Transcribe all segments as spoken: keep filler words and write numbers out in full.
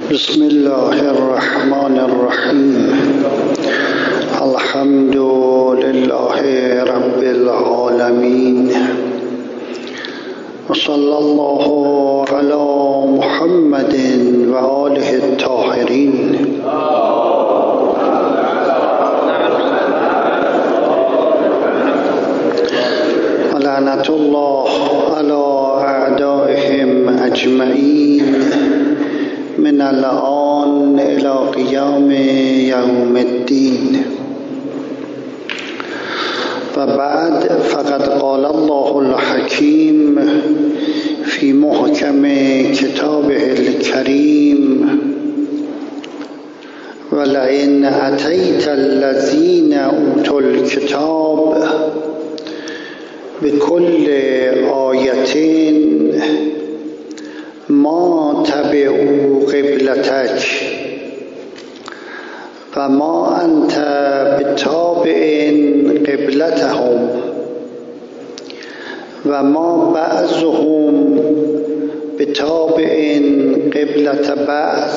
بسم الله الرحمن الرحیم. الحمد لله رب العالمین و صلی الله علی محمد و آله الطاهرین. و لعنت الله علی اعدائهم اجمعین من الآن إلى قيام يوم الدين. وبعد، فقد قال الله الحكيم في محكم كتابه الكريم: ولئن أتيت الذين أوتوا الكتاب بكل آية ما تبعوا قبلتك وما أنت بتابع قبلتهم وما بعضهم بتابع قبلة بعض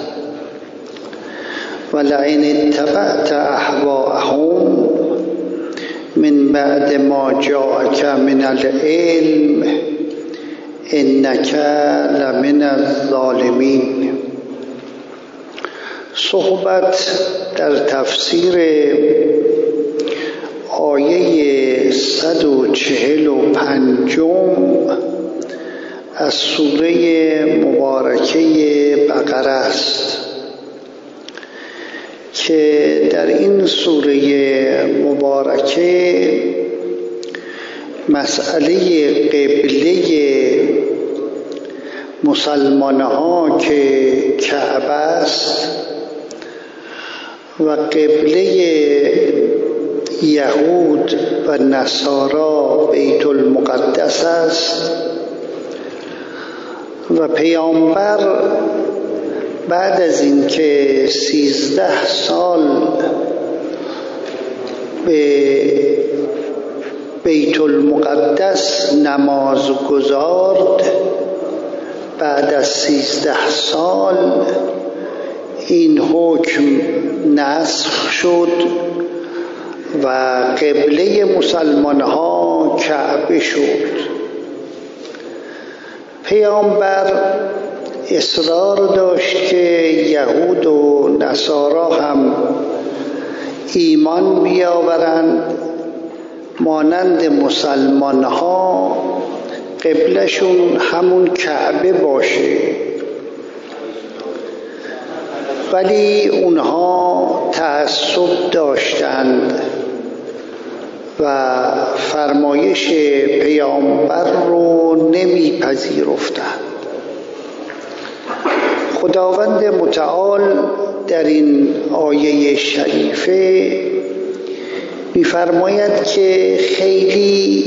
ولئن اتبعت أهواءهم من بعد ما جاءك من العلم انک لمن الظالمین. صحبت در تفسیر آیه صد و چهل و پنجم از سوره مبارکه بقره است که در این سوره مبارکه مسئله قبله مسلمان ها که کعبه است و قبله یهود و نصارا بیت المقدس است و پیامبر بعد از اینکه سیزده سال به بیت المقدس نماز گزارد، بعد از سیزده سال این حکم نسخ شد و قبله مسلمان ها کعبه شد. پیامبر اصرار داشت که یهود و نصارا هم ایمان بیاورند، مانند مسلمان ها قبلشون همون کعبه باشه، ولی اونها تعصب داشتند و فرمایش پیامبر رو نمیپذیرفتند. خداوند متعال در این آیه شریفه می‌فرماید که خیلی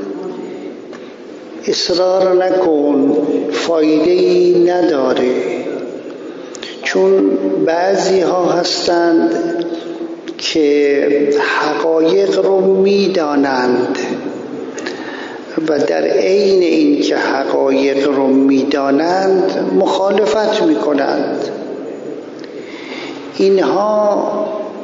اصرار نکن، فایده‌ای نداره، چون بعضی ها هستند که حقایق رو میدانند و در عین این که حقایق رو میدانند مخالفت میکنند. اینها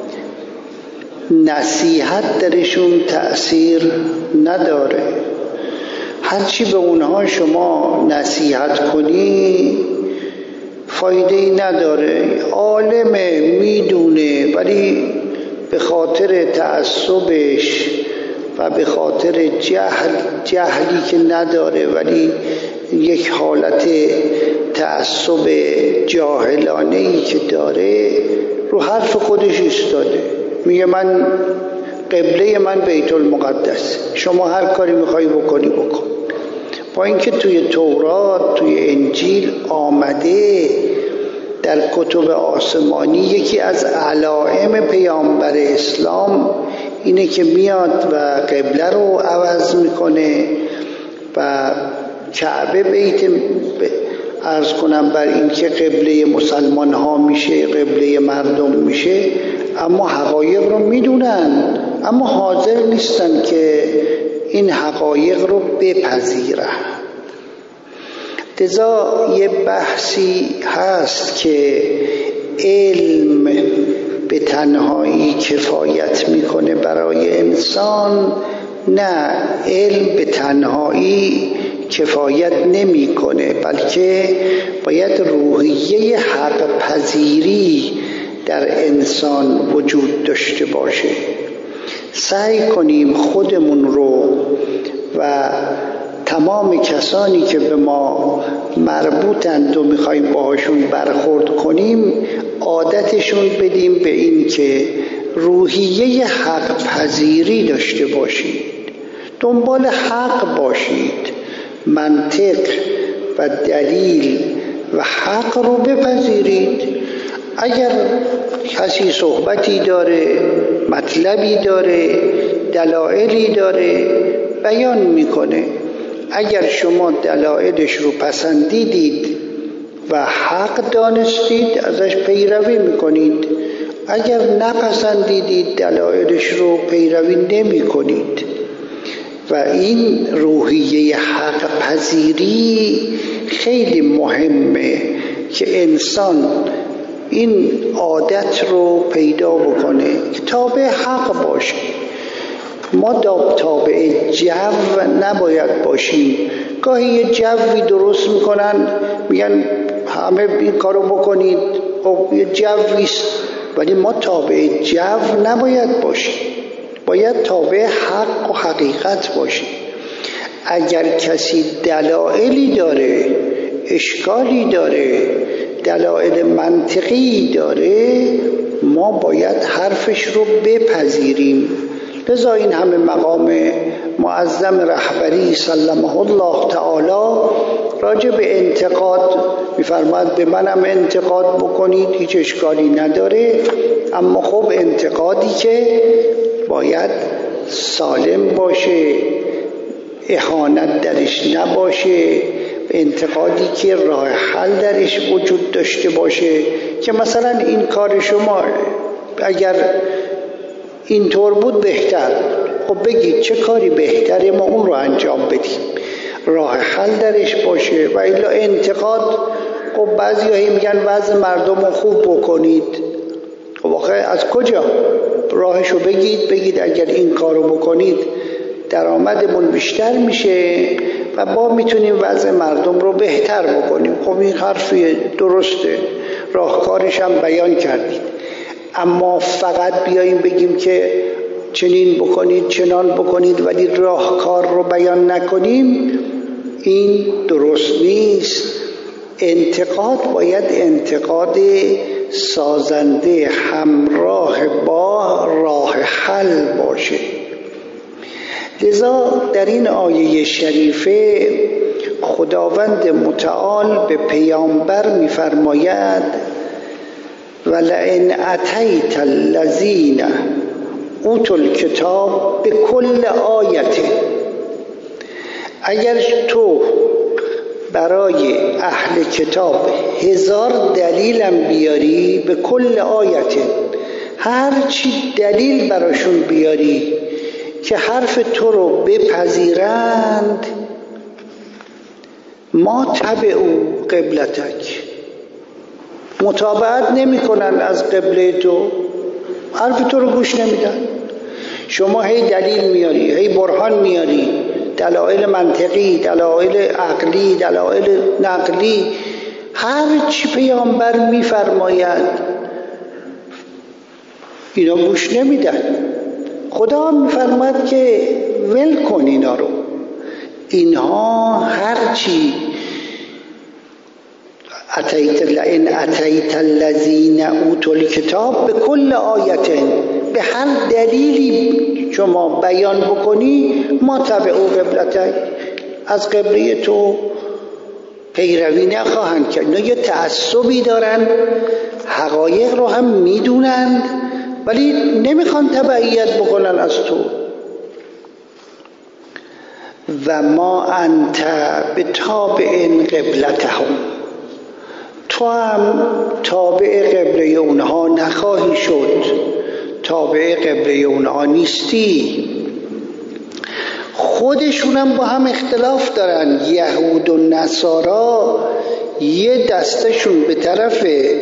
نصیحت درشون تأثیر نداره. هرچی به اونها شما نصیحت کنی فایده‌ای نداره. عالمه، میدونه، ولی به خاطر تعصبش و به خاطر جهل جهلی که نداره ولی یک حالت تعصب جاهلانه‌ای که داره رو حرف خودش ایستاده. میگه من قبله من بیت المقدس، شما هر کاری میخوای بکنی بکن. با اینکه توی تورات، توی انجیل آمده در کتب آسمانی یکی از علائم پیامبر اسلام اینه که میاد و قبله رو عوض میکنه و کعبه بیت عرض کنم بر این که قبله مسلمان ها میشه، قبله مردم میشه، اما حقایق رو میدونن اما حاضر نیستن که این حقایق رو بپذیرن. لذا یه بحثی هست که علم به تنهایی کفایت میکنه برای انسان. نه، علم به تنهایی کفایت نمیکنه، بلکه باید روحیه حق پذیری در انسان وجود داشته باشه. سعی کنیم خودمون رو و تمام کسانی که به ما مربوطند و میخوایم باهاشون برخورد کنیم عادتشون بدیم به این که روحیه حق پذیری داشته باشید، دنبال حق باشید، منطق و دلیل و حق رو بپذیرید. اگر کسی صحبتی داره، مطلبی داره، دلایلی داره، بیان میکنه. اگر شما دلایلش رو پسندیدید و حق دانستید ازش پیروی میکنید، اگر نپسندیدید دلایلش رو پیروی نمی کنید. و این روحیه حق پذیری خیلی مهمه که انسان این عادت رو پیدا بکنه که تابع حق باشه. ما تابع جو نباید باشیم. گاهی یه جوی درست میکنن میگن همه این کارو بکنید، خب یه جویست، ولی ما تابع جو نباید باشیم، باید تابع حق و حقیقت باشیم. اگر کسی دلایلی داره، اشکالی داره، دلایل منطقی داره، ما باید حرفش رو بپذیریم. لذا این همه مقام معظم رهبری سلمه الله تعالی راجع به انتقاد می‌فرماد به منم انتقاد بکنید، هیچ اشکالی نداره، اما خب انتقادی که باید سالم باشه، اهانت درش نباشه، انتقادی که راه حل درش وجود داشته باشه. که مثلا این کار شما اگر اینطور بود بهتر، خب بگید چه کاری بهتره، ما اون رو انجام بدیم، راه حل درش باشه. و الا انتقاد، خب بعضی هایی میگن وضع مردم رو خوب بکنید، خب آخه از کجا؟ راهشو بگید، بگید اگر این کارو بکنید درآمدمون بیشتر میشه و ما میتونیم وضع مردم رو بهتر بکنیم. خب این حرفی درسته، راهکارش هم بیان کردید. اما فقط بیاییم بگیم که چنین بکنید چنان بکنید ولی راهکار رو بیان نکنیم، این درست نیست. انتقاد باید انتقاد سازنده، همراه با راه حل باشه. لذا در این آیه شریفه خداوند متعال به پیامبر می‌فرماید ولئن اتیت الذین اوتوا الکتاب بکل آیه، اگر تو برای اهل کتاب هزار دلیلم بیاری، به کل آیت، هر چی دلیل براشون بیاری که حرف تو رو بپذیرند، ما تبعوا قبلتک، متابعت نمی کنن از قبله تو، حرف تو رو گوش نمیدن. شما هی دلیل میاری، هی برهان میاری، دلایل منطقی، دلایل عقلی، دلایل نقلی، هر چی پیامبر میفرماید اینا گوش نمیدن. خدا میفرماید که ول کن اینا رو، اینها هر چی اتیت لئن اتیت الذین اوتوا الکتاب به کل آیت، به هر دلیلی شما بیان بکنی، ما تبعوا قبلتک، از قبله تو پیروی نخواهند کرد. اینا یه تعصبی دارن، حقایق رو هم میدونند ولی نمیخوان تبعیت بکنن از تو. و ما انت بتابع قبلتهم، تو هم تابع قبله اونها نخواهی شد، تابع قبله اونها نیستی. خودشون هم با هم اختلاف دارن. یهود و نصارا یه دستشون به طرف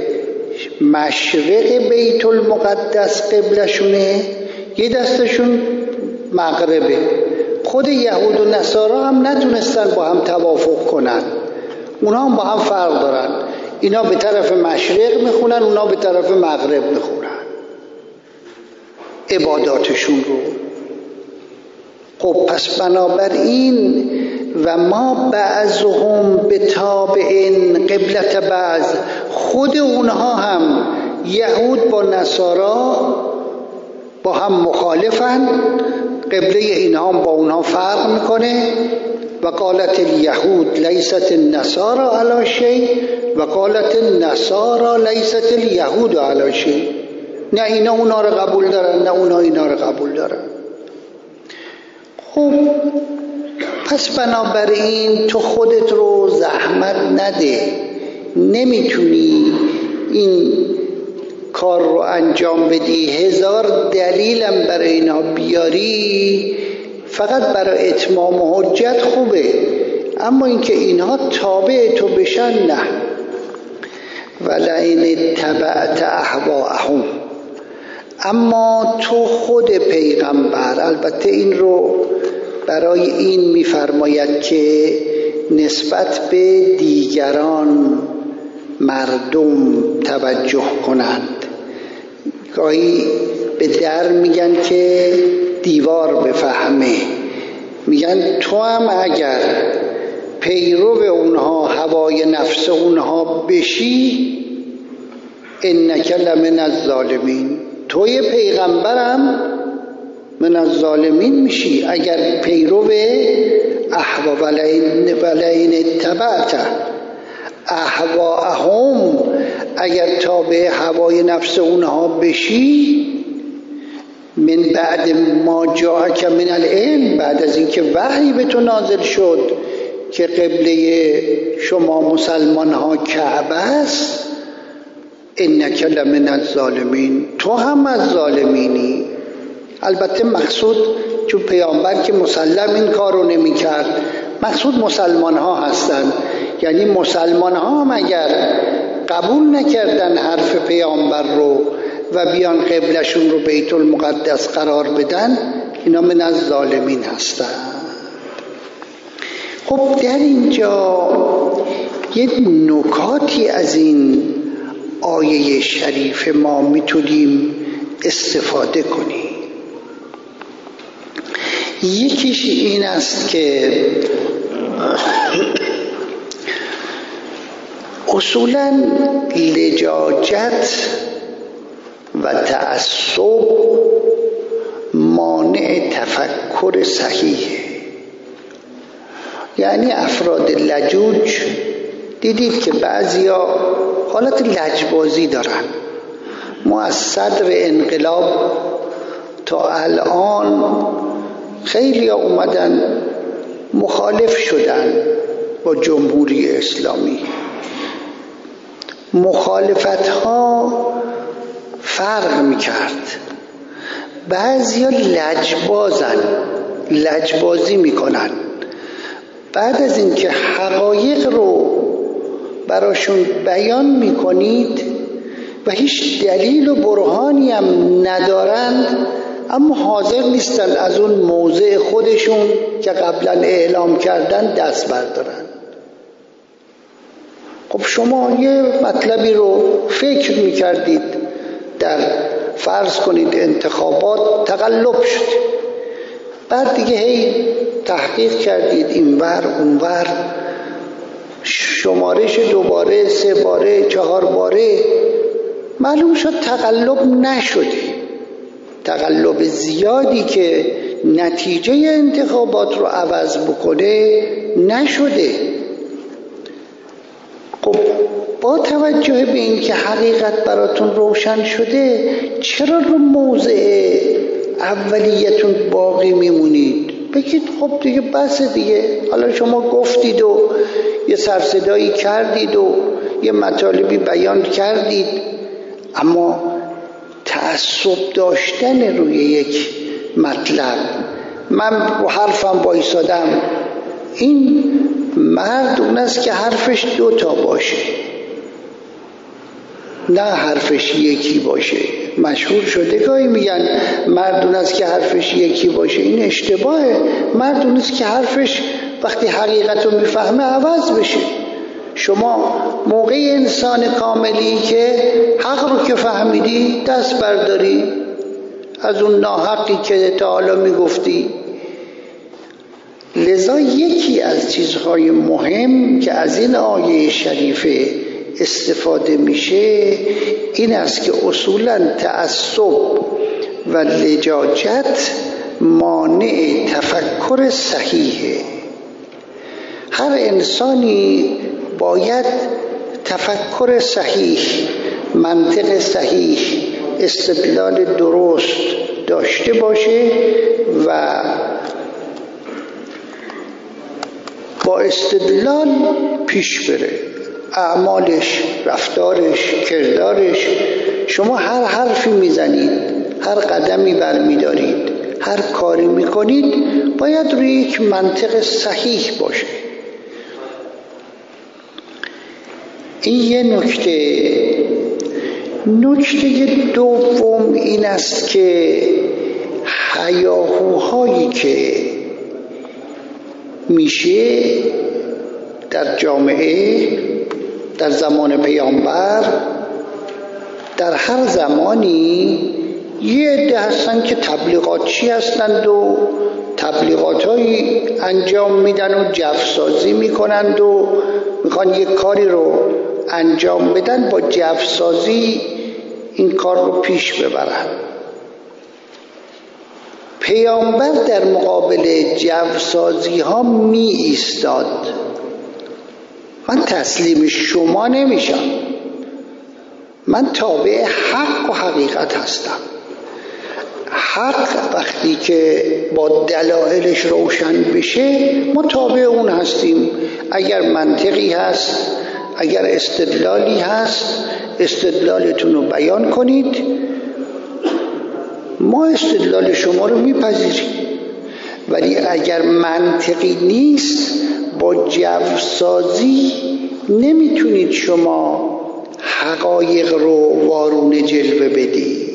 مشرق بیت المقدس قبلشونه، یه دستشون مغربه. خود یهود و نصارا هم نتونستن با هم توافق کنن، اونا هم با هم فرق دارن. اینا به طرف مشرق میخونن، اونا به طرف مغرب میخونن عباداتشون رو. خب پس بنابراین و ما بعضهم به تابع قبلت بعض، خود اونها هم یهود با نصارا با هم مخالفن، قبله اینها هم با اونها فرق میکنه. و قالت الیهود لیست النصارى علی شیء و قالت النصارى لیست الیهود علی شیء. نه اینا اونا رو قبول دارن، نه اونا اینا رو قبول دارن. خب پس بنابراین تو خودت رو زحمت نده، نمیتونی این کار رو انجام بدی، هزار دلیلم برای اینا بیاری، فقط برای اتمام حجت خوبه، اما اینکه اینها تابع تو بشن نه. ولئن اتبعت اهواءهم، اما تو خود پیغمبر، البته این رو برای این میفرماید که نسبت به دیگران مردم توجه کنند. گاهی به در میگن که دیوار بفهمه، میگن تو هم اگر پیرو اونها هوای نفس اونها بشی انک لمن الظالمین، توی پیغمبرم من الظالمین میشی اگر پیرو احوا ولئن اتبعت اهواءهم، اگر تابع هوای نفس اونها بشی، من بعد ما جاءک من العلم، بعد از اینکه وحی به تو نازل شد که قبله شما مسلمان ها کعبه است، انک لمن الظالمین، تو هم از ظالمینی. البته مقصود چون پیامبر که مسلم این کارو نمی کرد، مقصود مسلمان ها هستن، یعنی مسلمان ها هم اگر قبول نکردن حرف پیامبر رو و بیان قبلشون رو بیت المقدس قرار بدن، اینا من از ظالمین هستن. خب در اینجا یه نکاتی از این آیه شریف ما میتونیم استفاده کنیم. یکیش این است که اصولاً لجاجت و تعصب مانع تفکر صحیحه. یعنی افراد لجوج دیدید که بعضیا حالت لجبازی دارن. ما از صدر انقلاب تا الان خیلی اومدن مخالف شدن با جمهوری اسلامی. مخالفت ها فرق میکرد. بعضیا لجبازن، لجبازی میکنن. بعد از اینکه حقایق رو براشون بیان میکنید و هیچ دلیل و برهانی هم ندارند، اما حاضر نیستن از اون موضع خودشون که قبلا اعلام کردن دست بردارن. خب شما یه مطلبی رو فکر میکردید، در فرض کنید انتخابات تقلب شد، بعد دیگه هی تحقیق کردید اینور اونور، شمارش دوباره، سه باره، چهار باره، معلوم شد تقلب نشده. تقلب زیادی که نتیجه انتخابات رو عوض بکنه نشده. خب با توجه به این که حقیقت براتون روشن شده، چرا رو موضع اولیتون باقی میمونید؟ بگید خب دیگه بس دیگه، حالا شما گفتید و یه سرصدایی کردید و یه مطالبی بیان کردید، اما تعصب داشتن روی یک مطلب من رو حرفم وایسادم. این مرد اون است که حرفش دو تا باشه، نه حرفش یکی باشه. مشهور شده گاهی میگن مرد اون است که حرفش یکی باشه. این اشتباهه. مرد اون است که حرفش وقتی حقیقت رو میفهمه عوض بشه. شما موقع انسان کاملی که حق رو که فهمیدی دست برداری از اون ناحقی که تا حالا میگفتی. لذا یکی از چیزهای مهم که از این آیه شریفه استفاده میشه این است که اصولاً تعصب و لجاجت مانع تفکر صحیحه. هر انسانی باید تفکر صحیح، منطق صحیح، استدلال درست داشته باشه و با استدلال پیش بره. اعمالش، رفتارش، کردارش. شما هر حرفی میزنید، هر قدمی برمیدارید، هر کاری میکنید باید روی یک منطق صحیح باشه. این یه نکته. نکته دوم این است که هیاهوهایی که میشه در جامعه، در زمان پیامبر، در هر زمانی یه عده هستن که تبلیغاتچی هستند و تبلیغاتایی انجام میدن و جفسازی میکنند و میخوان یک کاری رو انجام بدن، با جفسازی این کار رو پیش ببرن. پیامبر در مقابل جفسازی ها می ایستاد. من تسلیم شما نمیشم، من تابع حق و حقیقت هستم. حق وقتی که با دلایلش روشن بشه ما تابع اون هستیم. اگر منطقی هست، اگر استدلالی هست، استدلالتون رو بیان کنید، ما استدلال شما رو میپذیریم. ولی اگر منطقی نیست، با جوسازی نمیتونید شما حقایق رو وارونه جلوه بدید.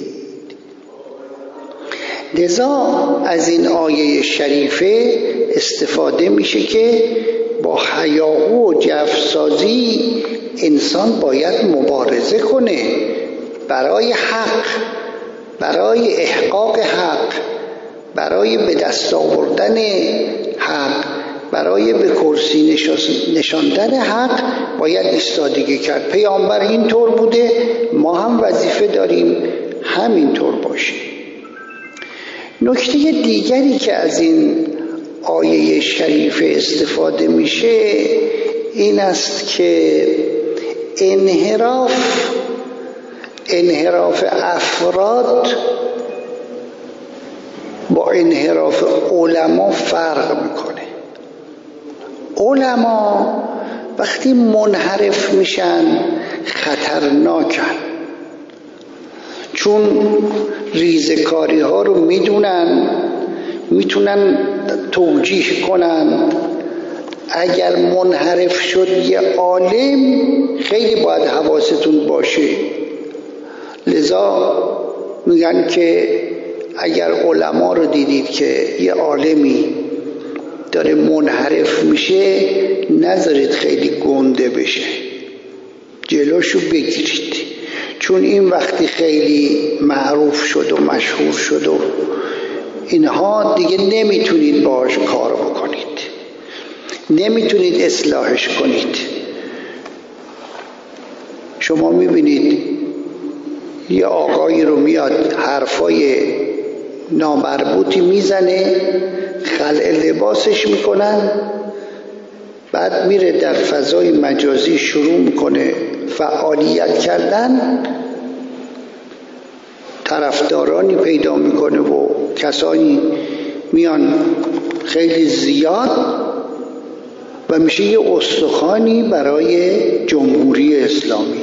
لذا از این آیه شریفه استفاده میشه که با هیاهو و جفسازی انسان باید مبارزه کنه برای حق، برای احقاق حق، برای به دست آوردن حق، برای به کرسی نشاندن حق باید ایستادگی کرد. پیامبر این طور بوده، ما هم وظیفه داریم همین طور باشیم. نکته دیگری که از این آیه شریف استفاده میشه این است که انحراف انحراف افراد با انحراف علما فرق میکنه. علما وقتی منحرف میشن خطرناکن، چون ریزکاری ها رو میدونن، میتونن توجیه کنن. اگر منحرف شد یه عالم خیلی باید حواستون باشه. لذا میگن که اگر علما رو دیدید که یه عالمی داره منحرف میشه نذارید خیلی گنده بشه، جلوشو بگیرید، چون این وقتی خیلی معروف شد و مشهور شد و اینها دیگه نمیتونید باهاش کار بکنید، نمیتونید اصلاحش کنید. شما میبینید یه آقایی رو میاد حرفای نامربوطی میزنه، خلع لباسش میکنن، بعد میره در فضای مجازی شروع میکنه فعالیت کردن، طرفدارانی پیدا میکنه و کسانی میان خیلی زیاد و میشه یه استخوانی برای جمهوری اسلامی.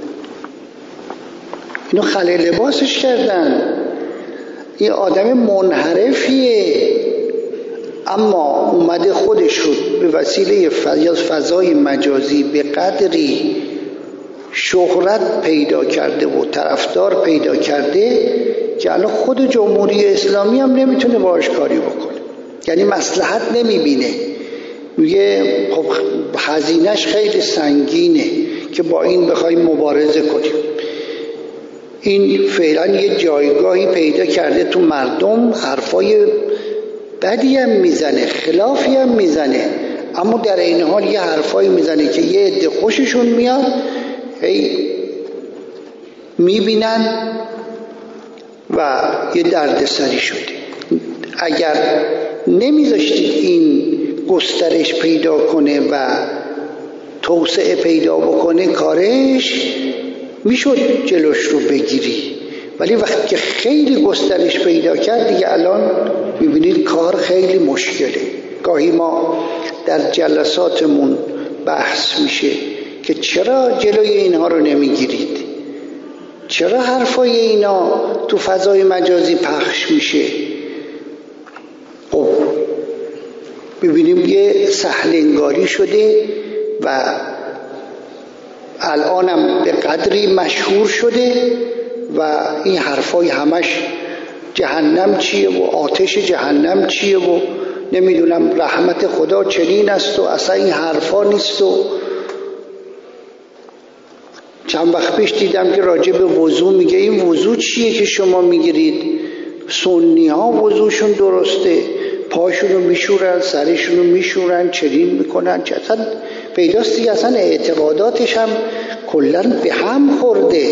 اینو خلع لباسش کردن. این آدم منحرفیه، اما اومده خودش رو به وسیله فضای مجازی به قدری شهرت پیدا کرده و طرفدار پیدا کرده که الان خود جمهوری اسلامی هم نمیتونه باهاش کاری بکنه، یعنی مصلحت نمیبینه، میگه خب هزینه‌اش خیلی سنگینه که با این بخوایم مبارزه کنیم. این فعلا یه جایگاهی پیدا کرده تو مردم، حرفای بدی هم میزنه، خلافی هم میزنه، اما در این حال یه حرفایی میزنه که یه عده خوششون میاد، هی میبینن و یه دردسری شده. اگر نمیذاشتید این گسترش پیدا کنه و توسعه پیدا بکنه کارش، میشد جلوش رو بگیری، ولی وقتی که خیلی گسترش پیدا کرد دیگه الان میبینید کار خیلی مشکله. گاهی ما در جلساتمون بحث میشه که چرا جلوی اینها رو نمیگیرید، چرا حرفای اینا تو فضای مجازی پخش میشه. خب ببینیم یه سهلنگاری شده و الانم به قدری مشهور شده و این حرفای همش جهنم چیه و آتش جهنم چیه و نمیدونم رحمت خدا چنین است و اصلا این حرفا نیست. و چند وقت پیش دیدم که راجع به وضو میگه این وضو چیه که شما میگیرید؟ سنی ها وضوشون درسته، پاشونو میشورن، سرشونو میشورن، چنین میکنن، چه اصلا پیداست دیگه اصلا اعتقاداتش هم کلن به هم خورده.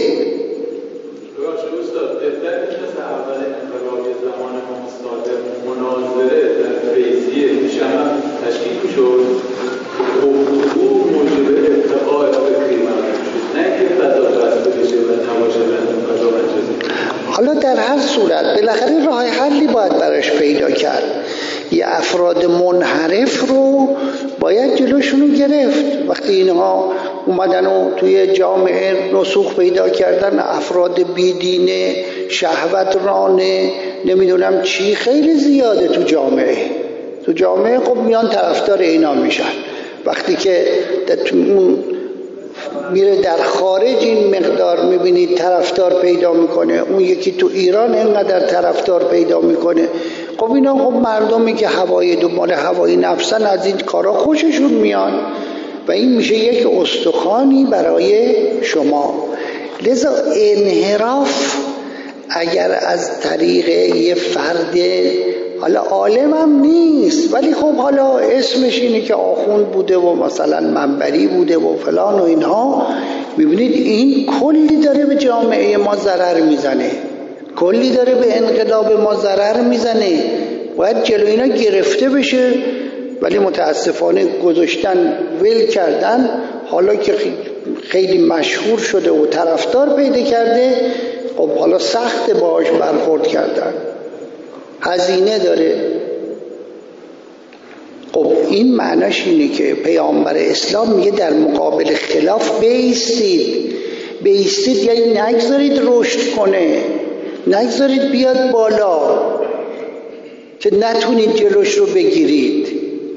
حالا در هر صورت بالاخره راه حلی باید براش پیدا کرد. یه افراد منحرف رو باید جلوشونو گرفت. وقتی اینها اومدن و توی جامعه رسوخ پیدا کردن، افراد بیدینه، شهوت رانه، نمیدونم چی، خیلی زیاده تو جامعه. تو جامعه خب میان طرفدار اینا میشن. وقتی که میره در خارج این مقدار میبینید طرفدار پیدا میکنه، اون یکی تو ایران اینقدر طرفدار پیدا میکنه. خب اینا خب مردمی که هوای دنبال هوای نفسن از این کارا خوششون میان و این میشه یک استخوانی برای شما. لذا انحراف اگر از طریق یه فرد حالا عالم هم نیست ولی خب حالا اسمش اینه که آخوند بوده و مثلا منبری بوده و فلان و اینها، ببینید این کلی داره به جامعه ما ضرر میزنه، کلی داره به انقلاب ما ضرر میزنه، باید جلو اینا گرفته بشه. ولی متاسفانه گذاشتن، ول کردن. حالا که خیلی مشهور شده و طرفدار پیدا کرده، خب حالا سخت باهاش برخورد کردن، هزینه داره. خب این معناش اینه که پیامبر اسلام میگه در مقابل خلاف بایستید. بایستید یعنی نگذارید رشد کنه، نگذارید بیاد بالا که نتونید جلوش رو بگیرید.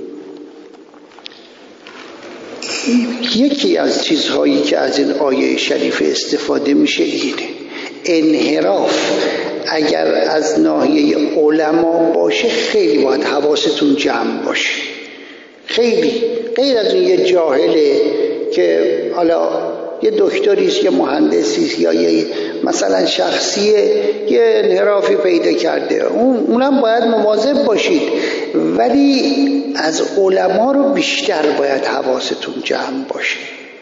یکی از چیزهایی که از این آیه شریف استفاده میشه اینه، انحراف اگر از ناحیه علما باشه خیلی باید حواستون جمع باشه. خیلی غیر از اون یه جاهله که حالا یه دکتریست، یه مهندسیست یا یه مثلا شخصیه یه انحرافی پیدا کرده، اون اونم باید مواظب باشید. ولی از علما رو بیشتر باید حواستون جمع باشه،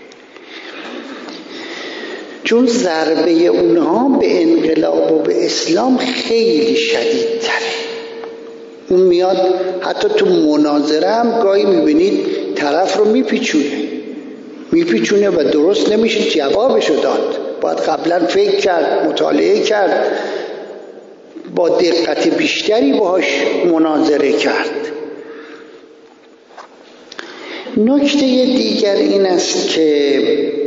چون ضربه اونها به انقلاب و به اسلام خیلی شدیدتره. اون میاد حتی تو مناظره هم گاهی میبینید طرف رو میپیچونه میپیچونه و درست نمیشه جوابشو داد. باید قبلا فکر کرد، مطالعه کرد، با دقت بیشتری باهاش مناظره کرد. نکته دیگر این است که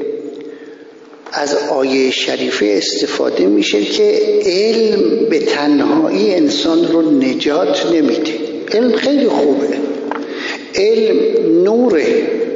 از آیه شریفه استفاده میشه که علم به تنهایی انسان رو نجات نمیده. علم خیلی خوبه، علم نوره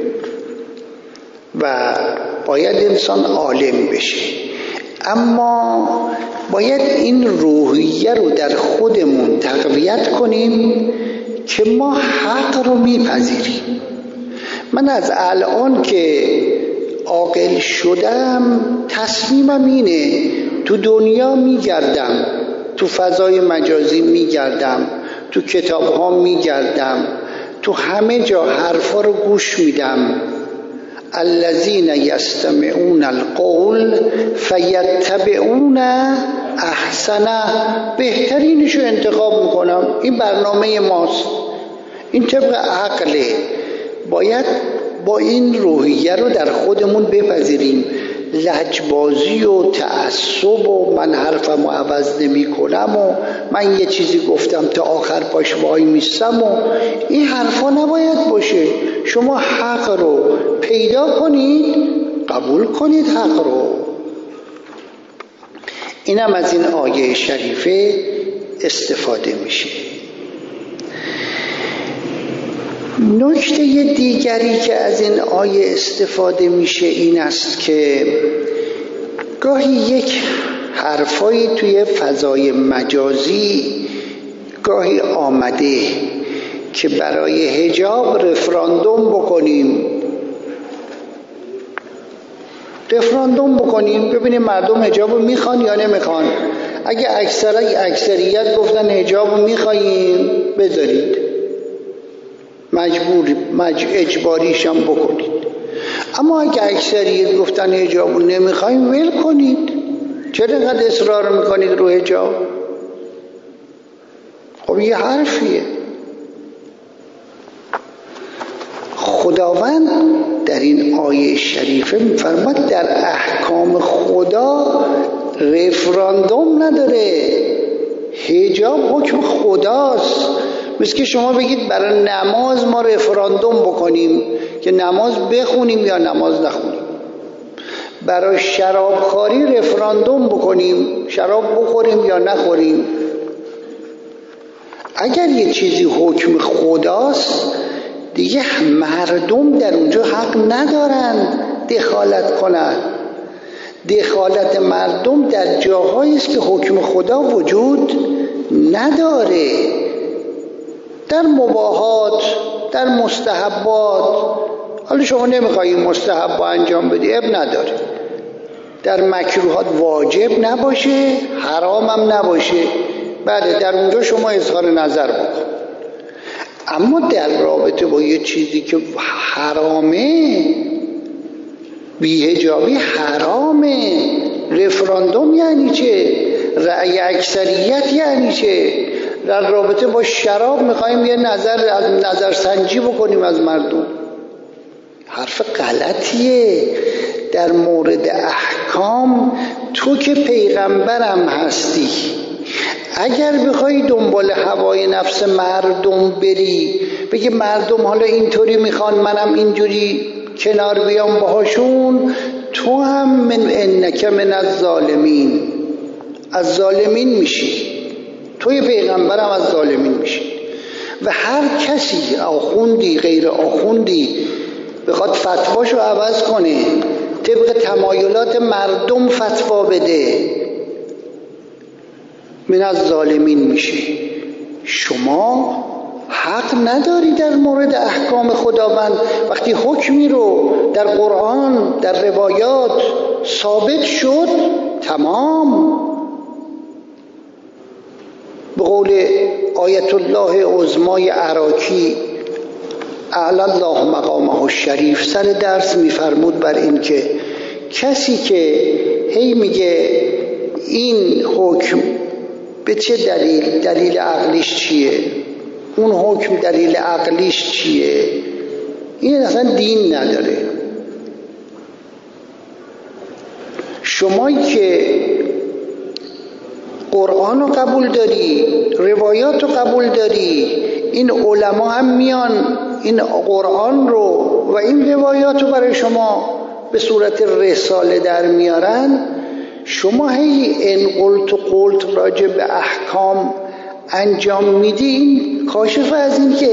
و باید انسان عالم بشه، اما باید این روحیه رو در خودمون تقویت کنیم که ما حق رو میپذیریم. من از الان که عاقل شدم تصمیمم اینه تو دنیا میگردم، تو فضای مجازی میگردم، تو کتاب ها میگردم، تو همه جا حرفا رو گوش میدم. الذین یستمعون القول فیتبعون احسنه، بهترینشو انتخاب میکنم. این برنامه ماست، این طبق عقله. باید با این روحیه رو در خودمون بپذیریم. لجبازی و تعصب و من حرفمو عوض نمی کنم و من یه چیزی گفتم تا آخر پاش وای میستم و این حرفا نباید باشه. شما حق رو پیدا کنید، قبول کنید حق رو. اینم از این آیه شریفه استفاده میشه. نکته دیگری که از این آیه استفاده میشه این است که گاهی یک حرفایی توی فضای مجازی گاهی آمده که برای حجاب رفراندوم بکنیم رفراندوم بکنیم ببینیم مردم حجاب رو میخوان یا نمیخوان. اگه اکثر اکثریت گفتن حجاب رو میخواییم بذارید، مجبور مج... اجباریش هم بکنید. اما اگه اکثریت گفتن حجاب رو نمیخواییم ول کنید. چرا اینقدر اصرار میکنید رو حجاب؟ خب یه حرفیه. خداوند در این آیه شریفه میفرماد در احکام خدا رفراندوم نداره. حجاب حکم خداست. مثل که شما بگید برای نماز ما رفراندوم بکنیم که نماز بخونیم یا نماز نخونیم. برای شرابخواری رفراندوم بکنیم شراب بخوریم یا نخوریم. اگر یه چیزی حکم خداست دیگه مردم در اونجا حق ندارند دخالت کنند. دخالت مردم در جاهایی است که حکم خدا وجود نداره. در مباحات، در مستحبات، حالا شما نمیخوایی مستحب انجام بدی اب نداره. در مکروهات واجب نباشه، حرامم نباشه، بله در اونجا شما اظهار نظر بکن. اما در رابطه با یه چیزی که حرامه، بی‌حجابی حرامه، رفراندوم یعنی چه؟ رأی اکثریت یعنی چه؟ در رابطه با شراب میخواییم یه نظر از نظر سنجی بکنیم از مردم. حرف غلطیه. در مورد احکام تو که پیغمبرم هستی، اگر بخوای دنبال هوای نفس مردم بری بگی مردم حالا اینطوری میخوان منم اینجوری کنار بیام باهاشون، تو هم من انک من الظالمین، از ظالمین میشی. توی پیغمبرم از ظالمین میشی. و هر کسی آخوندی غیر آخوندی بخواد فتواشو عوض کنه طبق تمایلات مردم فتوا بده من از ظالمین میشه. شما حق نداری در مورد احکام خداوند. وقتی حکمی رو در قرآن در روایات ثابت شد تمام. به قول آیت الله عظمای عراقی اعلی الله مقامه الشریف سر درس میفرمود بر این که کسی که هی میگه این حکم به چه دلیل، دلیل عقلیش چیه، اون حکم دلیل عقلیش چیه، این اصلا دین نداره. شمایی که قرآن رو قبول داری، روایات رو قبول داری، این علما هم میان این قرآن رو و این روایات رو برای شما به صورت رساله در میارن. شما هی ان قلت و قلت راجع به احکام انجام میدین کاشف از این که